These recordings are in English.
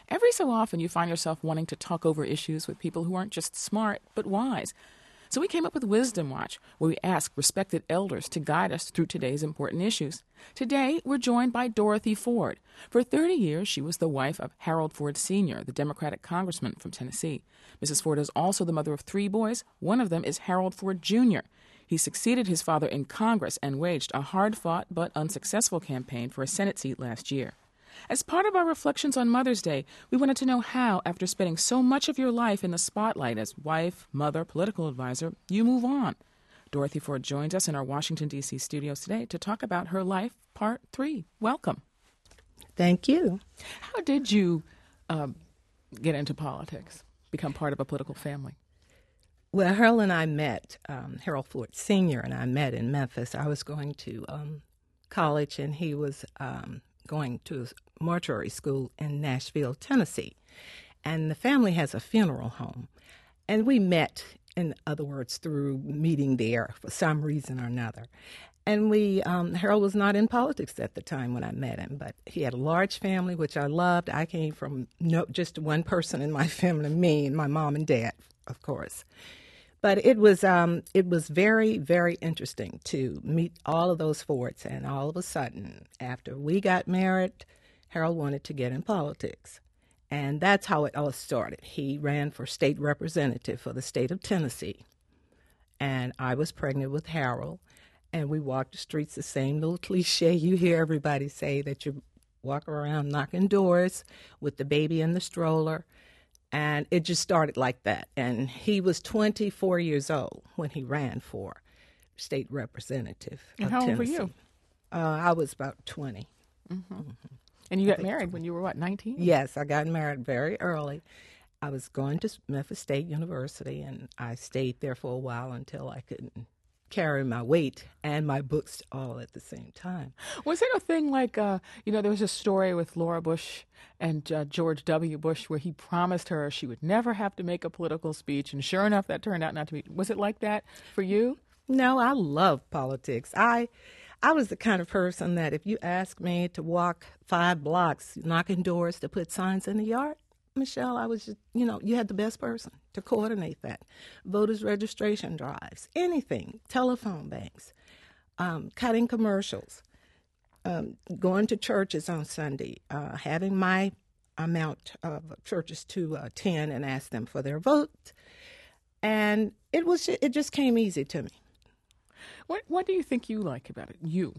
Every so often, you find yourself wanting to talk over issues with people who aren't just smart, but wise. So we came up with Wisdom Watch, where we ask respected elders to guide us through today's important issues. Today, we're joined by Dorothy Ford. For 30 years, she was the wife of Harold Ford Sr., the Democratic congressman from Tennessee. Mrs. Ford is also the mother of 3 boys. One of them is Harold Ford Jr. He succeeded his father in Congress and waged a hard-fought but unsuccessful campaign for a Senate seat last year. As part of our reflections on Mother's Day, we wanted to know how, after spending so much of your life in the spotlight as wife, mother, political advisor, you move on. Dorothy Ford joins us in our Washington, D.C. studios today to talk about her life, Part 3. Welcome. Thank you. How did you get into politics, become part of a political family? Well, Harold and I met, Harold Ford Sr. and I met in Memphis. I was going to college and he was going to mortuary school in Nashville, Tennessee. And the family has a funeral home. And we met, in other words, through meeting there for some reason or another. And Harold was not in politics at the time when I met him, but he had a large family, which I loved. I came from just one person in my family, me and my mom and dad, of course. But it was very, very interesting to meet all of those Fords. And all of a sudden, after we got married, Harold wanted to get in politics. And that's how it all started. He ran for state representative for the state of Tennessee. And I was pregnant with Harold. And we walked the streets, the same little cliche you hear everybody say, that you walk around knocking doors with the baby in the stroller. And it just started like that. And he was 24 years old when he ran for state representative of how old were Tennessee. you? I was about 20. Mm-hmm. Mm-hmm. And you got married when you were, 19? Yes, I got married very early. I was going to Memphis State University, and I stayed there for a while until I couldn't carry my weight and my books all at the same time. Was it a thing like, there was a story with Laura Bush and George W. Bush where he promised her she would never have to make a political speech, and sure enough, that turned out not to be. Was it like that for you? No, I love politics. I was the kind of person that if you asked me to walk 5 blocks, knocking doors to put signs in the yard, Michelle, I was just, you had the best person to coordinate that. Voters registration drives, anything, telephone banks, cutting commercials, going to churches on Sunday, having my amount of churches to attend and ask them for their vote. And it just came easy to me. What do you think you like about it, you?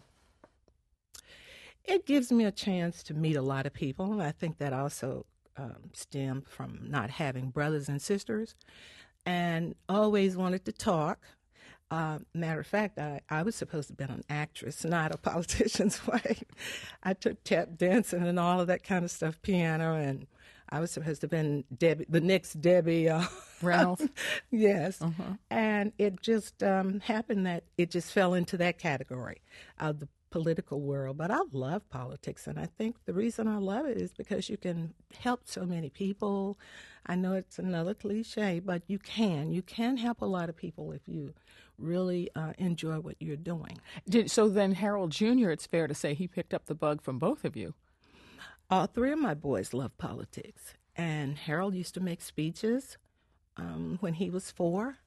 It gives me a chance to meet a lot of people, and I think that also stemmed from not having brothers and sisters, and always wanted to talk. Matter of fact, I was supposed to be an actress, not a politician's wife. I took tap dancing and all of that kind of stuff, piano, and I was supposed to have been the next Debbie Reynolds. Yes. Uh-huh. And it just happened that it just fell into that category of the political world. But I love politics, and I think the reason I love it is because you can help so many people. I know it's another cliche, but you can help a lot of people if you really enjoy what you're doing. So then Harold Jr., it's fair to say he picked up the bug from both of you. All 3 of my boys love politics, and Harold used to make speeches when he was 4.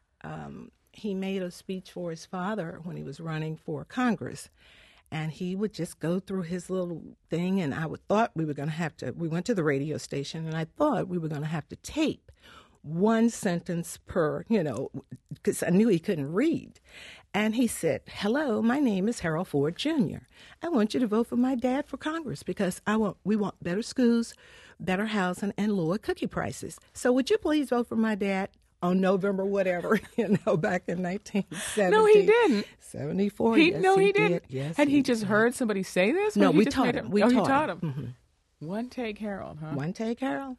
He made a speech for his father when he was running for Congress, and he would just go through his little thing, and thought we were going to have to, we went to the radio station, and I thought we were going to have to tape one sentence per, because I knew he couldn't read. And he said, "Hello, my name is Harold Ford Jr. I want you to vote for my dad for Congress because we want better schools, better housing, and lower cookie prices. So would you please vote for my dad on November whatever, back in 1970. No, he didn't. 74, he didn't. Did. Yes, Had he just heard somebody say this? No, we taught him. You taught him. Mm-hmm. One take Harold, huh? One take Harold.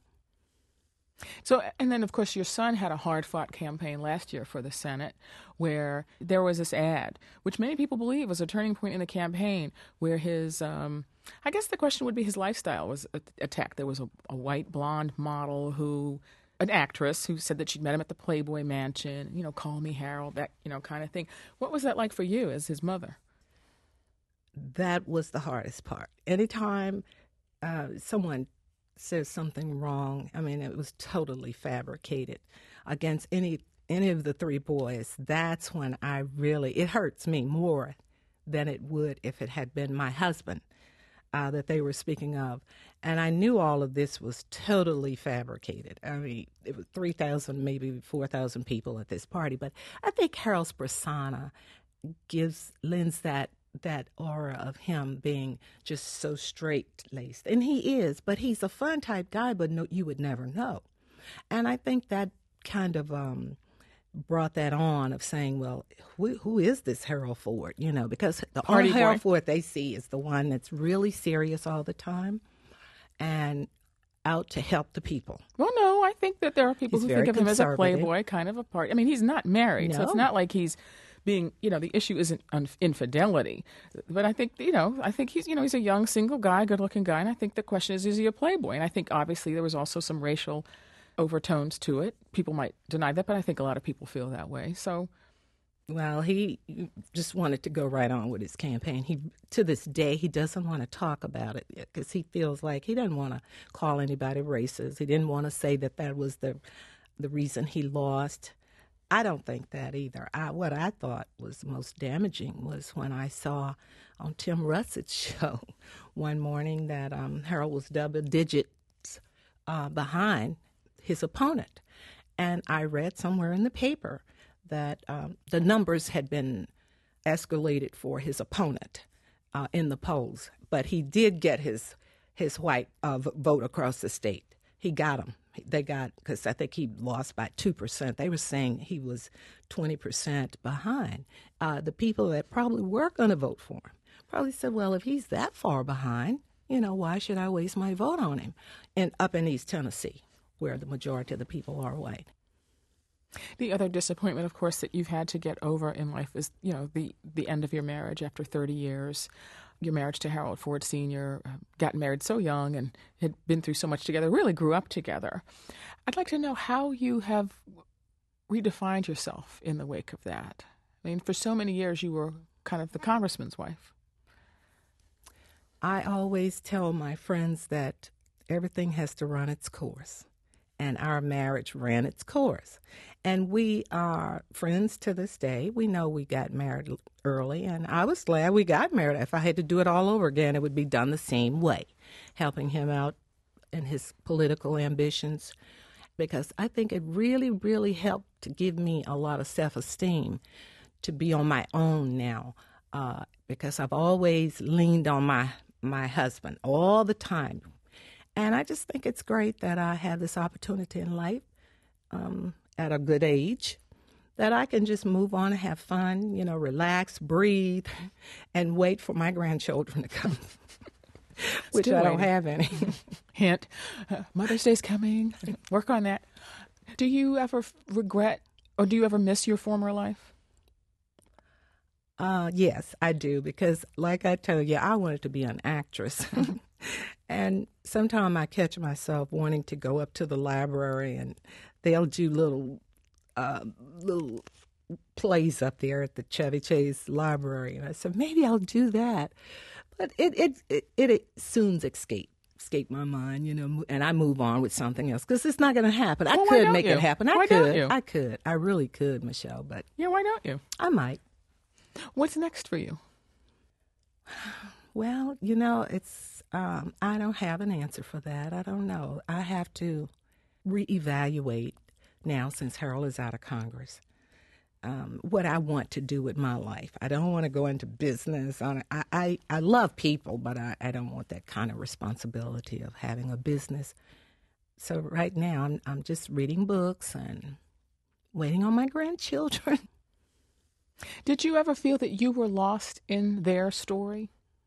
So, and then, of course, your son had a hard-fought campaign last year for the Senate where there was this ad, which many people believe was a turning point in the campaign, where his, I guess the question would be his lifestyle was attacked. There was a white blonde model an actress who said that she'd met him at the Playboy Mansion, call me Harold, that, kind of thing. What was that like for you as his mother? That was the hardest part. Anytime someone says something wrong. I mean, it was totally fabricated against any of the three boys. That's when it hurts me more than it would if it had been my husband that they were speaking of. And I knew all of this was totally fabricated. I mean, it was 3,000, maybe 4,000 people at this party. But I think Harold's persona lends that aura of him being just so straight-laced. And he is, but he's a fun type guy, but no, you would never know. And I think that kind of brought that on of saying, well, who is this Harold Ford? You know, because the Party only Harold boy. Ford they see is the one that's really serious all the time and out to help the people. Well, no, I think that there are people He's who very think of him as a conservative. playboy, kind of a part. I mean, he's not married, so it's No. not like he's being, the issue isn't infidelity. But I think, he's a young, single guy, good-looking guy, and I think the question is he a playboy? And I think, obviously, there was also some racial overtones to it. People might deny that, but I think a lot of people feel that way. So, Well, he just wanted to go right on with his campaign. To this day, he doesn't want to talk about it because he feels like he doesn't want to call anybody racist. He didn't want to say that was the reason he lost. I don't think that either. What I thought was most damaging was when I saw on Tim Russett's show one morning that Harold was double digits behind his opponent. And I read somewhere in the paper that the numbers had been escalated for his opponent in the polls. But he did get his white vote across the state. He got him. Because I think he lost by 2%. They were saying he was 20% behind. The people that probably were going to vote for him probably said, well, if he's that far behind, why should I waste my vote on him? And up in East Tennessee, where the majority of the people are white. the other disappointment, of course, that you've had to get over in life is, the end of your marriage after 30 years. Your marriage to Harold Ford Sr., got married so young and had been through so much together, really grew up together. I'd like to know how you have redefined yourself in the wake of that. I mean, for so many years, you were kind of the congressman's wife. I always tell my friends that everything has to run its course, and our marriage ran its course. And we are friends to this day. We know we got married early, and I was glad we got married. If I had to do it all over again, it would be done the same way, helping him out in his political ambitions, because I think it really, really helped to give me a lot of self-esteem to be on my own now, because I've always leaned on my husband all the time. And I just think it's great that I have this opportunity in life at a good age that I can just move on and have fun, relax, breathe, and wait for my grandchildren to come, which Still I don't waiting. have any. Hint, Mother's Day's coming. Work on that. Do you ever regret or do you ever miss your former life? Yes, I do, because like I told you, I wanted to be an actress. And sometimes I catch myself wanting to go up to the library, and they'll do little plays up there at the Chevy Chase Library. And I said, maybe I'll do that. But it soon escape my mind, and I move on with something else because it's not going to happen. I Well, why could don't make you? it happen. Why don't you? I could. I really could, Michelle, but Yeah, why don't you? I might. What's next for you? Well, it's I don't have an answer for that. I don't know. I have to reevaluate now since Harold is out of Congress. What I want to do with my life. I don't want to go into business. I love people, but I don't want that kind of responsibility of having a business. So right now I'm just reading books and waiting on my grandchildren. Did you ever feel that you were lost in their story?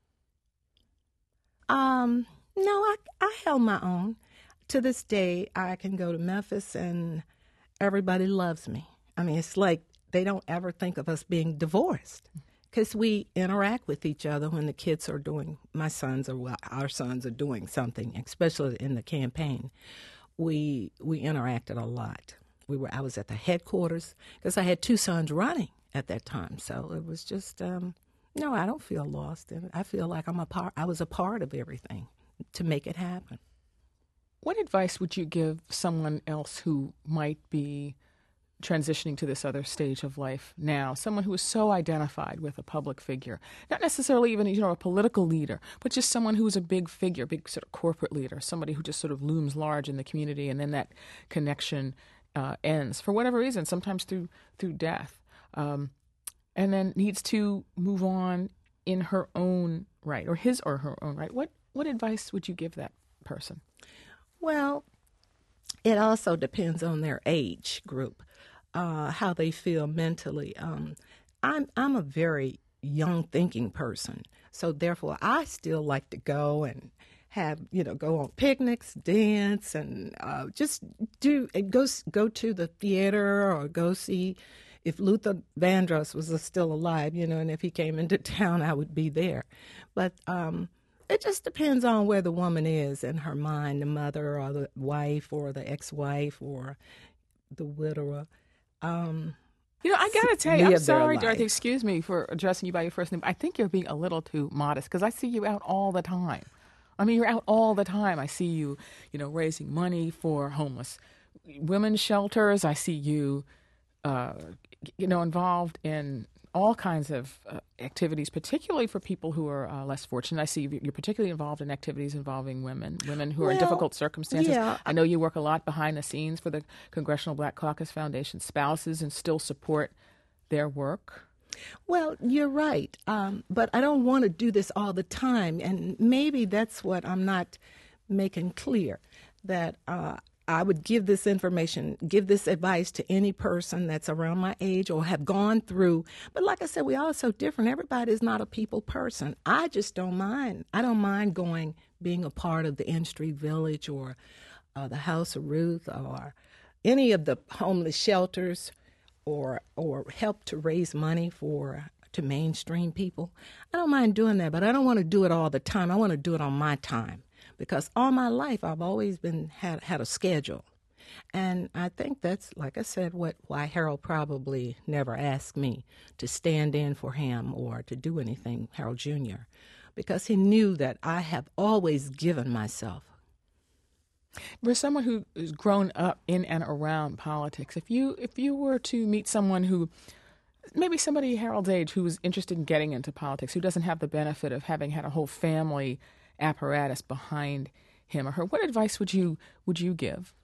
No, I held my own. To this day, I can go to Memphis and everybody loves me. I mean, it's like they don't ever think of us being divorced because we interact with each other when the kids are doing, our sons are doing something, especially in the campaign. We interacted a lot. I was at the headquarters because I had two sons running at that time. So it was just, no, I don't feel lost in it. I feel like I was a part of everything to make it happen. What advice would you give someone else who might be transitioning to this other stage of life now, someone who is so identified with a public figure, not necessarily even, a political leader, but just someone who's a big figure, big sort of corporate leader, somebody who just sort of looms large in the community, and then that connection ends for whatever reason, sometimes through death, and then needs to move on in her own right, or his or her own right. What advice would you give that person? Well, it also depends on their age group. How they feel mentally. I'm a very young thinking person, so therefore I still like to go and have go on picnics, dance, and just go to the theater or go see. If Luther Vandross was still alive, and if he came into town, I would be there. But it just depends on where the woman is in her mind, the mother or the wife or the ex-wife or the widower. I got to tell you, I'm sorry, Dorothy, excuse me for addressing you by your first name. I think you're being a little too modest because I see you out all the time. I mean, you're out all the time. I see you, raising money for homeless women's shelters. I see you, involved in all kinds of activities, particularly for people who are less fortunate. I see you're particularly involved in activities involving women who are in difficult circumstances. Yeah. I know you work a lot behind the scenes for the Congressional Black Caucus Foundation spouses and still support their work. Well, you're right, but I don't want to do this all the time, and maybe that's what I'm not making clear, that I would give this information, give this advice to any person that's around my age or have gone through. But like I said, we all are so different. Everybody is not a people person. I just don't mind. I don't mind being a part of the N Street Village or the House of Ruth or any of the homeless shelters or help to raise money to mainstream people. I don't mind doing that, but I don't want to do it all the time. I want to do it on my time. Because all my life I've always had a schedule. And I think that's, like I said, why Harold probably never asked me to stand in for him or to do anything, Harold Jr., because he knew that I have always given myself. For someone who has grown up in and around politics, if you were to meet someone who, maybe somebody Harold's age who's interested in getting into politics, who doesn't have the benefit of having had a whole family apparatus behind him or her, what advice would you give?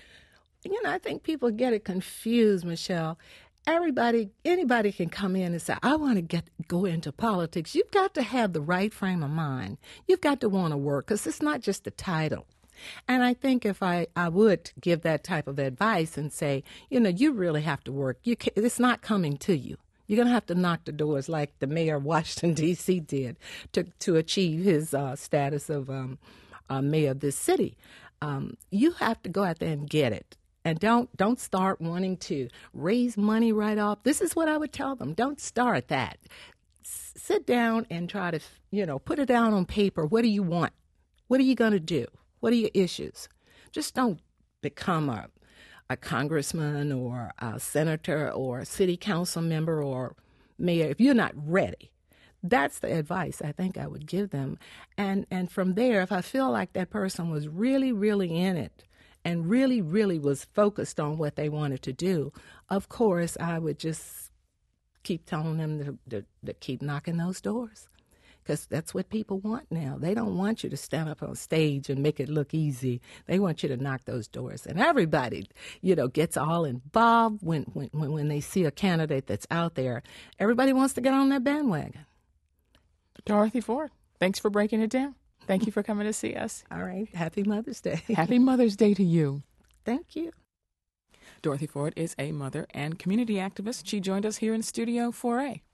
I think people get it confused, Michelle. Anybody can come in and say, I want to go into politics. You've got to have the right frame of mind. You've got to want to work, because it's not just the title. And I think if I would give that type of advice and say, you really have to work. It's not coming to you. You're going to have to knock the doors like the mayor of Washington, D.C. did to achieve his status of mayor of this city. You have to go out there and get it. And don't start wanting to raise money right off. This is what I would tell them. Don't start that. Sit down and try to, put it down on paper. What do you want? What are you going to do? What are your issues? Just don't become a congressman or a senator or a city council member or mayor if you're not ready. That's the advice I think I would give them. And from there, if I feel like that person was really, really in it and really, really was focused on what they wanted to do, of course, I would just keep telling them to keep knocking those doors. Because that's what people want now. They don't want you to stand up on stage and make it look easy. They want you to knock those doors. And everybody, gets all involved when they see a candidate that's out there. Everybody wants to get on that bandwagon. Dorothy Ford, thanks for breaking it down. Thank you for coming to see us. All right. Happy Mother's Day. Happy Mother's Day to you. Thank you. Dorothy Ford is a mother and community activist. She joined us here in Studio 4A.